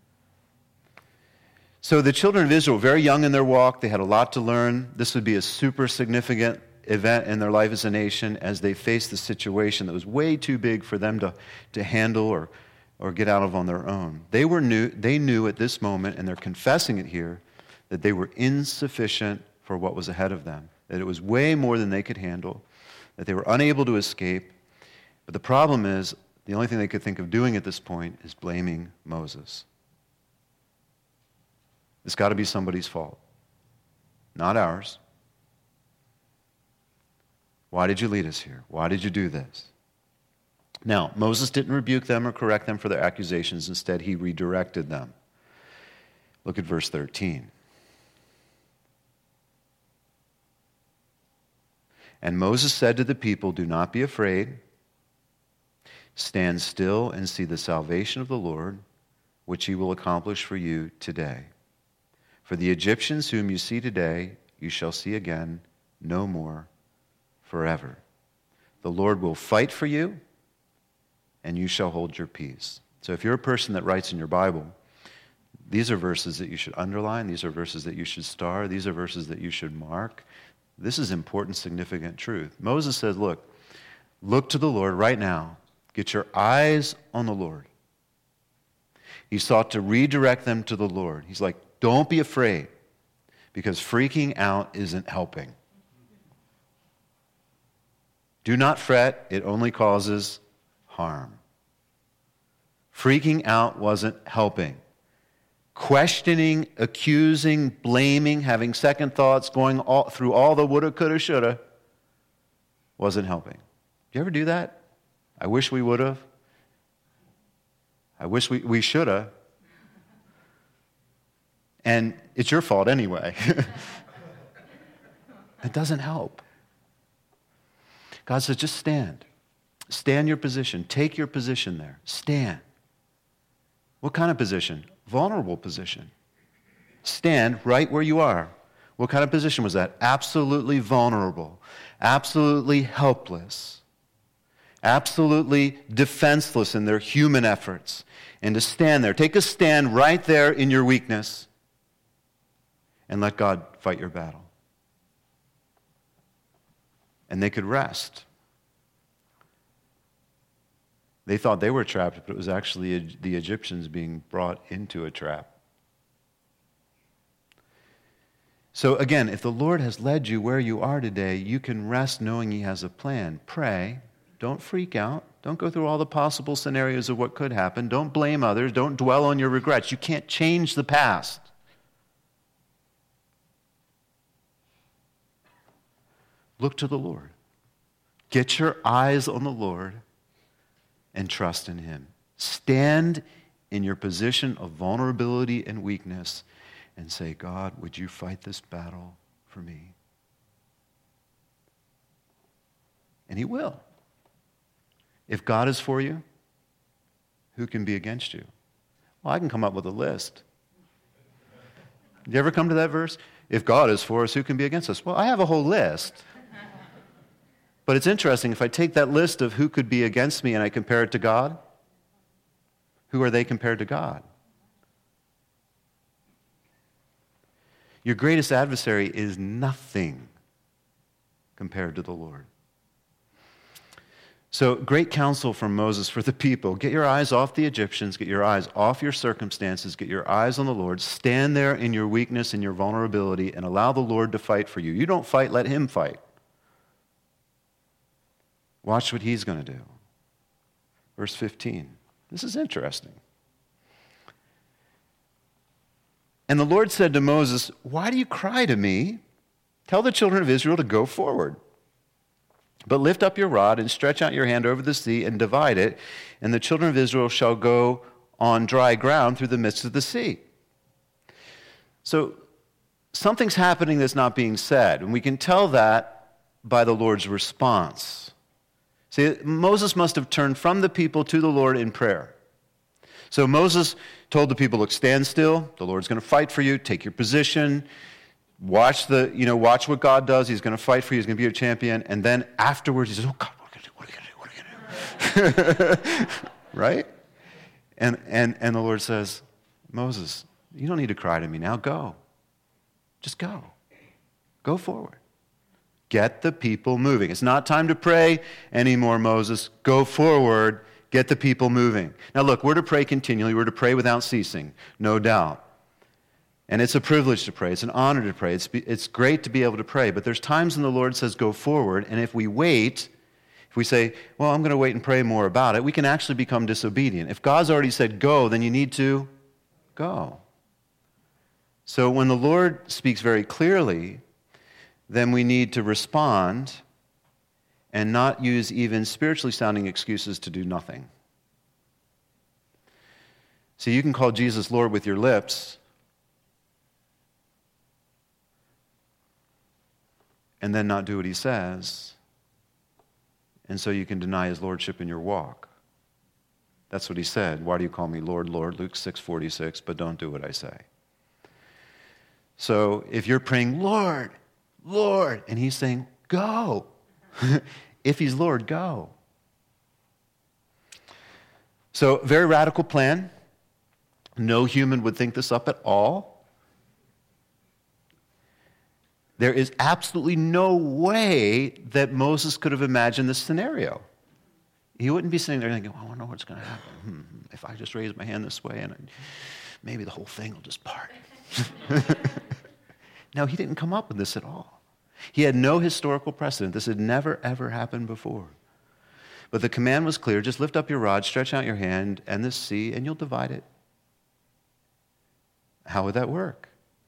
So the children of Israel, very young in their walk, they had a lot to learn. This would be a super significant event in their life as a nation as they faced the situation that was way too big for them to handle or get out of on their own. They knew at this moment, and they're confessing it here, that they were insufficient for what was ahead of them, that it was way more than they could handle, that they were unable to escape. But the problem is, the only thing they could think of doing at this point is blaming Moses. It's got to be somebody's fault, not ours. Why did you lead us here? Why did you do this? Now, Moses didn't rebuke them or correct them for their accusations. Instead, he redirected them. Look at verse 13. And Moses said to the people, "Do not be afraid. Stand still and see the salvation of the Lord, which he will accomplish for you today. For the Egyptians whom you see today, you shall see again no more forever. The Lord will fight for you, and you shall hold your peace." So if you're a person that writes in your Bible, these are verses that you should underline. These are verses that you should star. These are verses that you should mark. This is important, significant truth. Moses says, look to the Lord right now. Get your eyes on the Lord. He sought to redirect them to the Lord. He's like, don't be afraid, because freaking out isn't helping. Do not fret, it only causes harm. Freaking out wasn't helping. Questioning, accusing, blaming, having second thoughts, going through all the woulda, coulda, shoulda, wasn't helping. Do you ever do that? I wish we would have. I wish we shoulda. And it's your fault anyway. It doesn't help. God says, just stand. Stand your position. Take your position there. Stand. What kind of position? Vulnerable position. Stand right where you are. What kind of position was that? Absolutely vulnerable. Absolutely helpless. Absolutely defenseless in their human efforts. And to stand there. Take a stand right there in your weakness. And let God fight your battle. And they could rest. They thought they were trapped, but it was actually the Egyptians being brought into a trap. So again, if the Lord has led you where you are today, you can rest knowing he has a plan. Pray. Don't freak out. Don't go through all the possible scenarios of what could happen. Don't blame others. Don't dwell on your regrets. You can't change the past. Look to the Lord. Get your eyes on the Lord and trust in him. Stand in your position of vulnerability and weakness and say, God, would you fight this battle for me? And he will. If God is for you, who can be against you? Well, I can come up with a list. Did you ever come to that verse? If God is for us, who can be against us? Well, I have a whole list. But it's interesting, if I take that list of who could be against me and I compare it to God, who are they compared to God? Your greatest adversary is nothing compared to the Lord. So, great counsel from Moses for the people. Get your eyes off the Egyptians. Get your eyes off your circumstances. Get your eyes on the Lord. Stand there in your weakness and your vulnerability and allow the Lord to fight for you. You don't fight, let him fight. Watch what he's going to do. Verse 15. This is interesting. And the Lord said to Moses, "Why do you cry to me? Tell the children of Israel to go forward. But lift up your rod and stretch out your hand over the sea and divide it, and the children of Israel shall go on dry ground through the midst of the sea." So something's happening that's not being said, and we can tell that by the Lord's response. See, Moses must have turned from the people to the Lord in prayer. So Moses told the people, look, stand still. The Lord's going to fight for you. Take your position. watch what God does. He's going to fight for you. He's going to be your champion. And then afterwards, he says, oh, God, what are you going to do? Right? And the Lord says, Moses, you don't need to cry to me now. Go. Just go. Go forward. Get the people moving. It's not time to pray anymore, Moses. Go forward. Get the people moving. Now look, we're to pray continually. We're to pray without ceasing, no doubt. And it's a privilege to pray. It's an honor to pray. It's great to be able to pray. But there's times when the Lord says go forward, and if we wait, if we say, well, I'm going to wait and pray more about it, we can actually become disobedient. If God's already said go, then you need to go. So when the Lord speaks very clearly, then we need to respond and not use even spiritually sounding excuses to do nothing. See, you can call Jesus Lord with your lips and then not do what he says, and so you can deny his lordship in your walk. That's what he said. Why do you call me Lord, Lord? Luke 6:46, but don't do what I say. So if you're praying, Lord, Lord, and he's saying, go. If he's Lord, go. So, very radical plan. No human would think this up at all. There is absolutely no way that Moses could have imagined this scenario. He wouldn't be sitting there thinking, well, I wonder what's going to happen. If I just raise my hand this way, and maybe the whole thing will just part. No, he didn't come up with this at all. He had no historical precedent. This had never, ever happened before. But the command was clear. Just lift up your rod, stretch out your hand, and the sea, and you'll divide it. How would that work?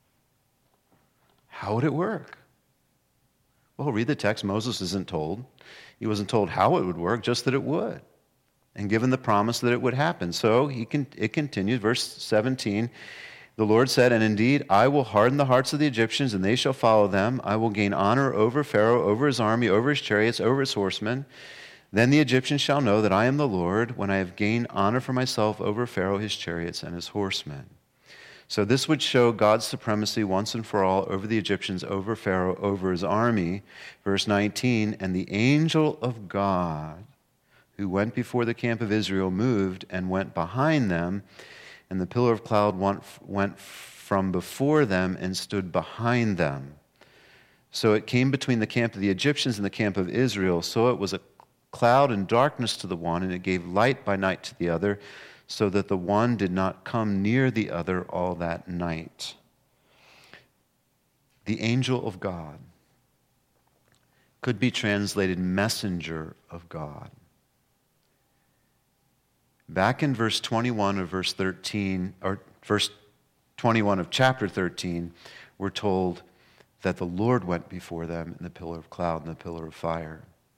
How would it work? Well, read the text. Moses isn't told. He wasn't told how it would work, just that it would. And given the promise that it would happen. So it continues, verse 17. The Lord said, and indeed, I will harden the hearts of the Egyptians, and they shall follow them. I will gain honor over Pharaoh, over his army, over his chariots, over his horsemen. Then the Egyptians shall know that I am the Lord, when I have gained honor for myself over Pharaoh, his chariots, and his horsemen. So this would show God's supremacy once and for all over the Egyptians, over Pharaoh, over his army. Verse 19, and the angel of God, who went before the camp of Israel, moved and went behind them, and the pillar of cloud went from before them and stood behind them. So it came between the camp of the Egyptians and the camp of Israel. So it was a cloud and darkness to the one, and it gave light by night to the other, so that the one did not come near the other all that night. The angel of God could be translated messenger of God. Back in verse 21 of verse 13, or verse 21 of chapter 13, we're told that the Lord went before them in the pillar of cloud and the pillar of fire.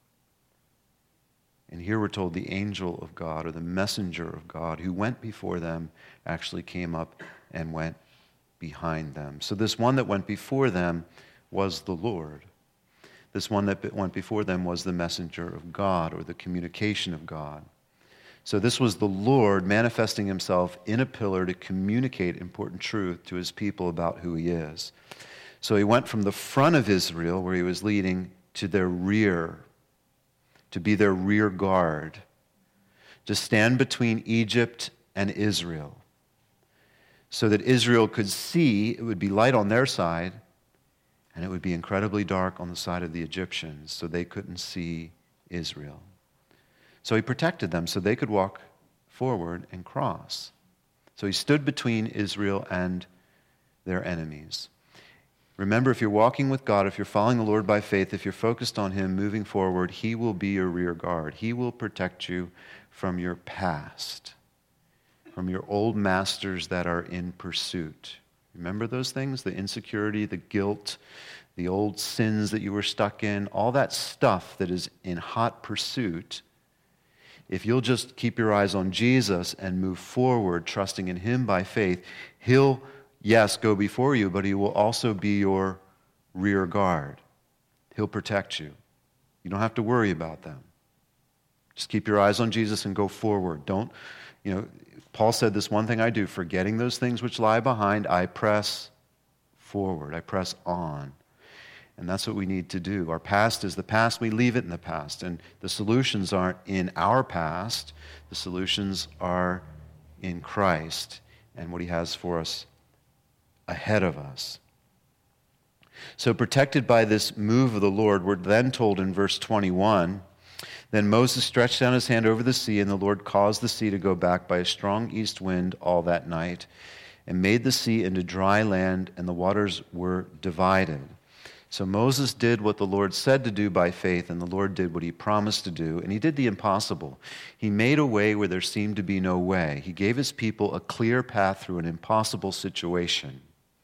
And here we're told the angel of God, or the messenger of God, who went before them, actually came up and went behind them. So this one that went before them was the Lord. This one that went before them was the messenger of God, or the communication of God. So this was the Lord manifesting himself in a pillar to communicate important truth to his people about who he is. So he went from the front of Israel, where he was leading, to their rear, to be their rear guard, to stand between Egypt and Israel, so that Israel could see. It would be light on their side, and it would be incredibly dark on the side of the Egyptians, so they couldn't see Israel. So he protected them so they could walk forward and cross. So he stood between Israel and their enemies. Remember, if you're walking with God, if you're following the Lord by faith, if you're focused on him moving forward, he will be your rear guard. He will protect you from your past, from your old masters that are in pursuit. Remember those things? The insecurity, the guilt, the old sins that you were stuck in, all that stuff that is in hot pursuit. If you'll just keep your eyes on Jesus and move forward, trusting in him by faith, he'll, yes, go before you, but he will also be your rear guard. He'll protect you. You don't have to worry about them. Just keep your eyes on Jesus and go forward. Paul said this one thing I do, forgetting those things which lie behind, I press forward. I press on. And that's what we need to do. Our past is the past. We leave it in the past. And the solutions aren't in our past. The solutions are in Christ and what he has for us ahead of us. So protected by this move of the Lord, we're then told in verse 21, then Moses stretched out his hand over the sea, and the Lord caused the sea to go back by a strong east wind all that night, and made the sea into dry land, and the waters were divided. So Moses did what the Lord said to do by faith, and the Lord did what he promised to do, and he did the impossible. He made a way where there seemed to be no way. He gave his people a clear path through an impossible situation.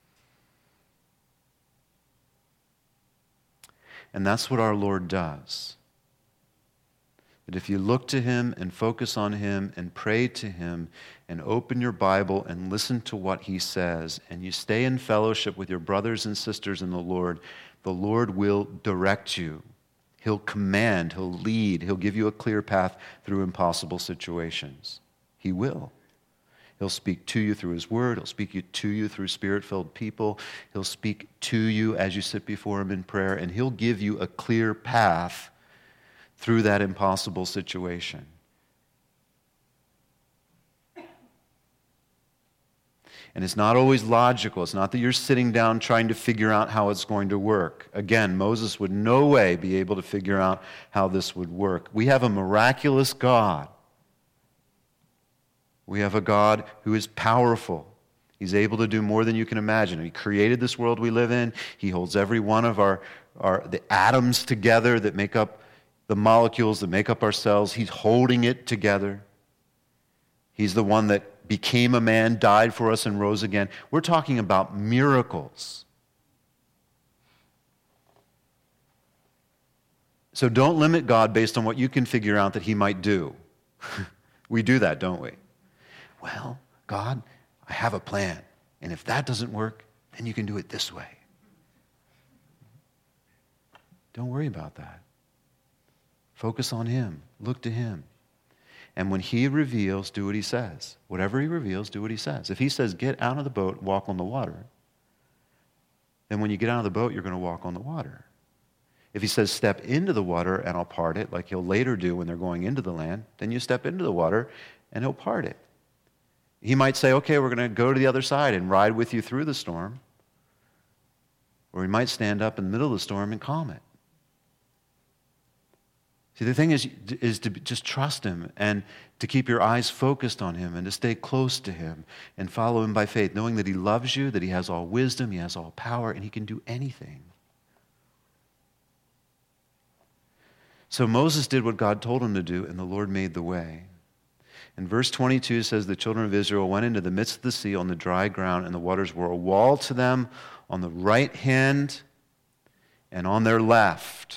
And that's what our Lord does. That if you look to him and focus on him and pray to him and open your Bible and listen to what he says, and you stay in fellowship with your brothers and sisters in the Lord will direct you. He'll command, he'll lead, he'll give you a clear path through impossible situations. He will. He'll speak to you through his word. He'll speak to you through spirit-filled people. He'll speak to you as you sit before him in prayer, and he'll give you a clear path through that impossible situation. And it's not always logical. It's not that you're sitting down trying to figure out how it's going to work. Again, Moses would no way be able to figure out how this would work. We have a miraculous God. We have a God who is powerful. He's able to do more than you can imagine. He created this world we live in. He holds every one of the atoms together that make up the molecules that make up our cells. He's holding it together. He's the one that became a man, died for us, and rose again. We're talking about miracles. So don't limit God based on what you can figure out that he might do. We do that, don't we? Well, God, I have a plan, and if that doesn't work, then you can do it this way. Don't worry about that. Focus on him. Look to him. And when he reveals, do what he says. Whatever he reveals, do what he says. If he says, get out of the boat, walk on the water, then when you get out of the boat, you're going to walk on the water. If he says, step into the water and I'll part it, like he'll later do when they're going into the land, then you step into the water and he'll part it. He might say, okay, we're going to go to the other side and ride with you through the storm. Or he might stand up in the middle of the storm and calm it. See, the thing is to just trust him and to keep your eyes focused on him and to stay close to him and follow him by faith, knowing that he loves you, that he has all wisdom, he has all power, and he can do anything. So Moses did what God told him to do, and the Lord made the way. And verse 22 says, the children of Israel went into the midst of the sea on the dry ground, and the waters were a wall to them on the right hand and on their left.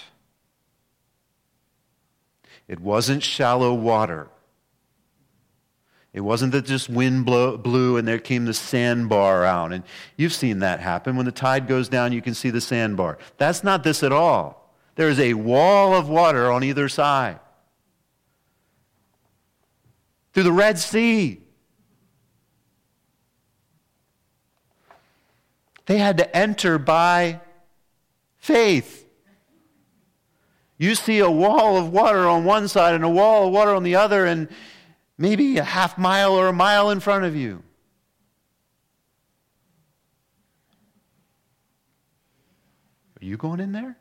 It wasn't shallow water. It wasn't that just wind blew and there came the sandbar out. And you've seen that happen. When the tide goes down, you can see the sandbar. That's not this at all. There is a wall of water on either side. Through the Red Sea. They had to enter by faith. You see a wall of water on one side and a wall of water on the other, and maybe a half mile or a mile in front of you. Are you going in there?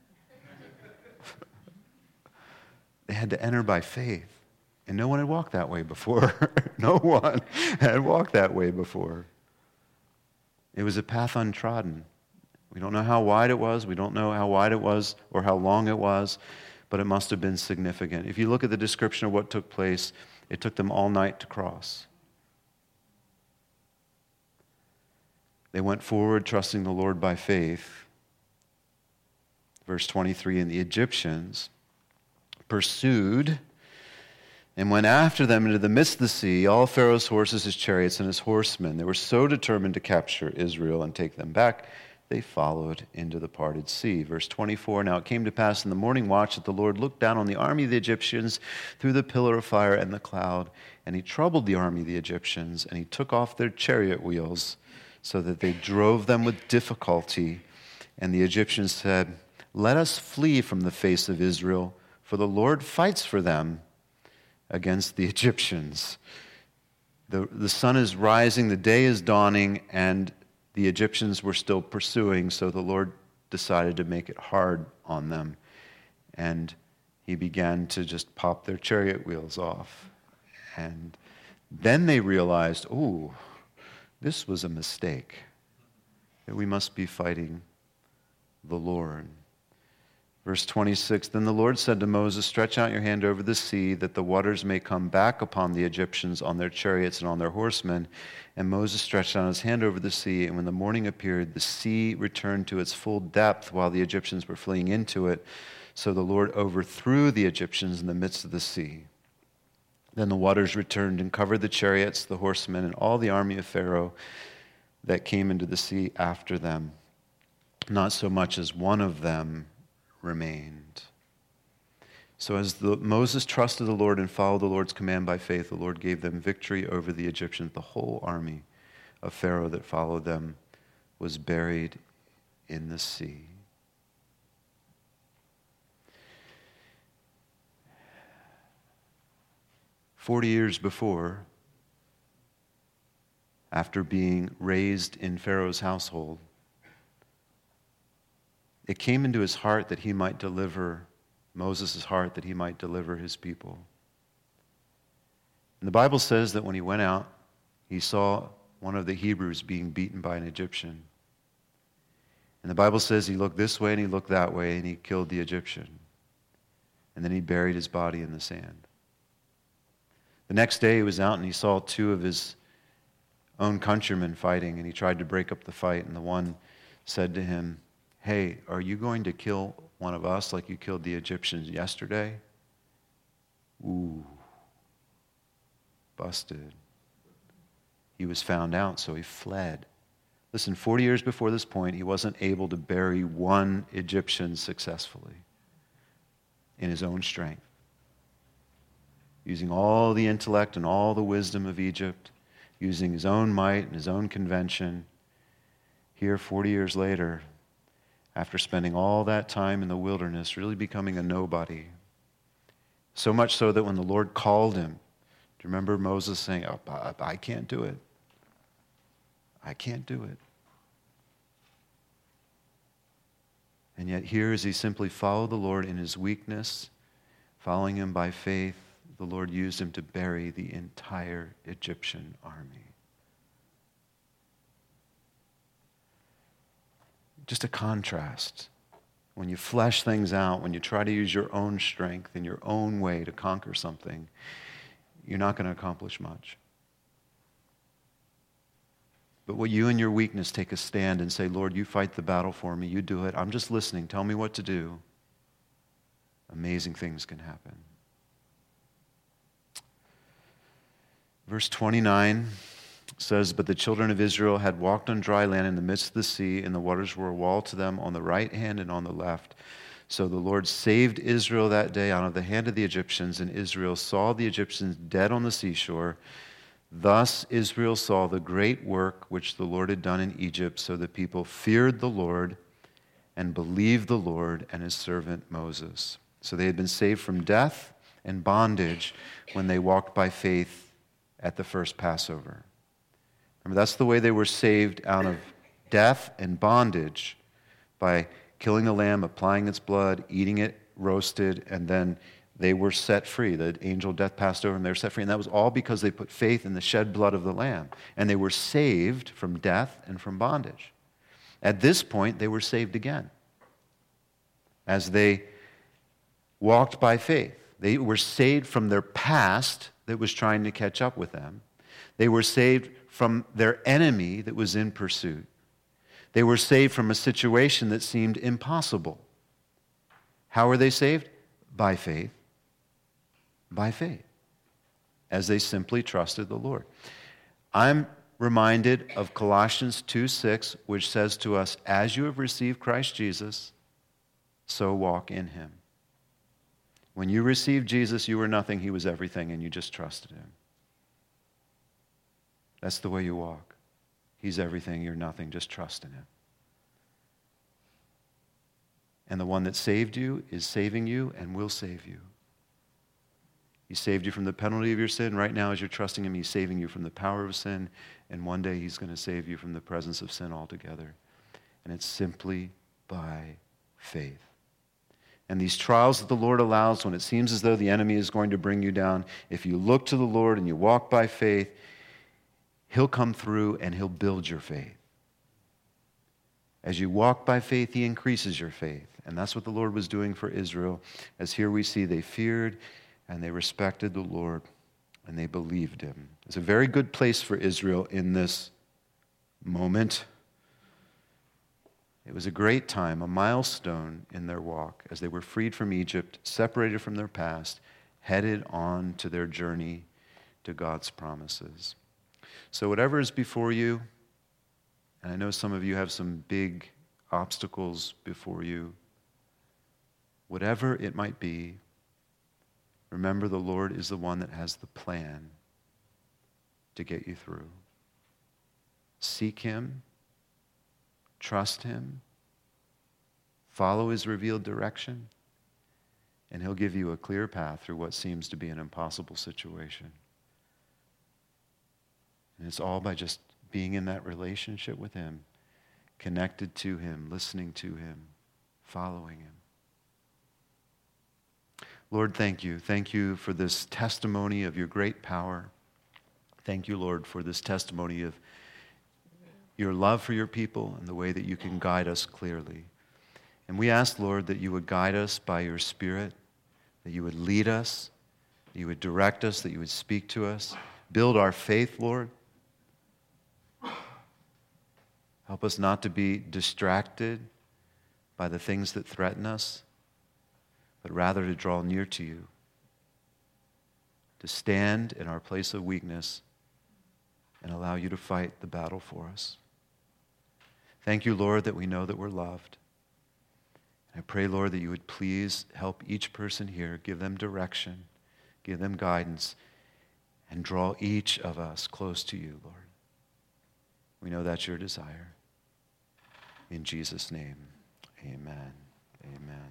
They had to enter by faith. And no one had walked that way before. No one had walked that way before. It was a path untrodden. We don't know how wide it was. We don't know how wide it was or how long it was, but it must have been significant. If you look at the description of what took place, it took them all night to cross. They went forward trusting the Lord by faith. Verse 23, and the Egyptians pursued and went after them into the midst of the sea, all Pharaoh's horses, his chariots, and his horsemen. They were so determined to capture Israel and take them back, they followed into the parted sea. Verse 24, now it came to pass in the morning watch that the Lord looked down on the army of the Egyptians through the pillar of fire and the cloud, and he troubled the army of the Egyptians, and he took off their chariot wheels, so that they drove them with difficulty. And the Egyptians said, "Let us flee from the face of Israel, for the Lord fights for them against the Egyptians." The sun is rising, the day is dawning, and the Egyptians were still pursuing, so the Lord decided to make it hard on them. And he began to just pop their chariot wheels off. And then they realized, oh, this was a mistake, that we must be fighting the Lord. Verse 26, then the Lord said to Moses, "Stretch out your hand over the sea, that the waters may come back upon the Egyptians on their chariots and on their horsemen." And Moses stretched out his hand over the sea, and when the morning appeared, the sea returned to its full depth while the Egyptians were fleeing into it. So the Lord overthrew the Egyptians in the midst of the sea. Then the waters returned and covered the chariots, the horsemen, and all the army of Pharaoh that came into the sea after them. Not so much as one of them remained. So as Moses trusted the Lord and followed the Lord's command by faith, the Lord gave them victory over the Egyptians. The whole army of Pharaoh that followed them was buried in the sea. "40 years before, after being raised in Pharaoh's household, it came into his heart that he might deliver, Moses' heart, that he might deliver his people. And the Bible says that when he went out, he saw one of the Hebrews being beaten by an Egyptian. And the Bible says he looked this way and he looked that way and he killed the Egyptian. And then he buried his body in the sand. The next day he was out and he saw two of his own countrymen fighting, and he tried to break up the fight, and the one said to him, "Hey, are you going to kill one of us like you killed the Egyptians yesterday?" Ooh, busted. He was found out, so he fled. Listen, 40 years before this point, he wasn't able to bury one Egyptian successfully in his own strength, using all the intellect and all the wisdom of Egypt, using his own might and his own convention. Here, 40 years later, after spending all that time in the wilderness, really becoming a nobody. So much so that when the Lord called him, do you remember Moses saying, "Oh, I can't do it. I can't do it." And yet here, as he simply followed the Lord in his weakness, following him by faith, the Lord used him to bury the entire Egyptian army. Just a contrast. When you flesh things out, when you try to use your own strength in your own way to conquer something, you're not going to accomplish much. But when you in your weakness take a stand and say, "Lord, you fight the battle for me, you do it, I'm just listening, tell me what to do," amazing things can happen. Verse 29 says, "But the children of Israel had walked on dry land in the midst of the sea, and the waters were a wall to them on the right hand and on the left. So the Lord saved Israel that day out of the hand of the Egyptians, and Israel saw the Egyptians dead on the seashore. Thus Israel saw the great work which the Lord had done in Egypt, so the people feared the Lord and believed the Lord and his servant Moses." So they had been saved from death and bondage when they walked by faith at the first Passover. Remember, that's the way they were saved out of death and bondage, by killing the lamb, applying its blood, eating it roasted, and then they were set free. The angel of death passed over and they were set free. And that was all because they put faith in the shed blood of the lamb. And they were saved from death and from bondage. At this point, they were saved again as they walked by faith. They were saved from their past that was trying to catch up with them. They were saved from their enemy that was in pursuit. They were saved from a situation that seemed impossible. How were they saved? By faith. By faith. As they simply trusted the Lord. I'm reminded of Colossians 2:6, which says to us, "As you have received Christ Jesus, so walk in him." When you received Jesus, you were nothing, he was everything, and you just trusted him. That's the way you walk. He's everything, you're nothing. Just trust in him. And the one that saved you is saving you and will save you. He saved you from the penalty of your sin. Right now, as you're trusting him, he's saving you from the power of sin. And one day, he's going to save you from the presence of sin altogether. And it's simply by faith. And these trials that the Lord allows when it seems as though the enemy is going to bring you down, if you look to the Lord and you walk by faith, he'll come through and he'll build your faith. As you walk by faith, he increases your faith. And that's what the Lord was doing for Israel. As here we see, they feared and they respected the Lord and they believed him. It's a very good place for Israel in this moment. It was a great time, a milestone in their walk as they were freed from Egypt, separated from their past, headed on to their journey to God's promises. So whatever is before you, and I know some of you have some big obstacles before you, whatever it might be, remember the Lord is the one that has the plan to get you through. Seek him, trust him, follow his revealed direction, and he'll give you a clear path through what seems to be an impossible situation. And it's all by just being in that relationship with him, connected to him, listening to him, following him. Lord, thank you. Thank you for this testimony of your great power. Thank you, Lord, for this testimony of your love for your people and the way that you can guide us clearly. And we ask, Lord, that you would guide us by your Spirit, that you would lead us, that you would direct us, that you would speak to us. Build our faith, Lord. Help us not to be distracted by the things that threaten us, but rather to draw near to you, to stand in our place of weakness and allow you to fight the battle for us. Thank you, Lord, that we know that we're loved. I pray, Lord, that you would please help each person here, give them direction, give them guidance, and draw each of us close to you, Lord. We know that's your desire. In Jesus' name, amen.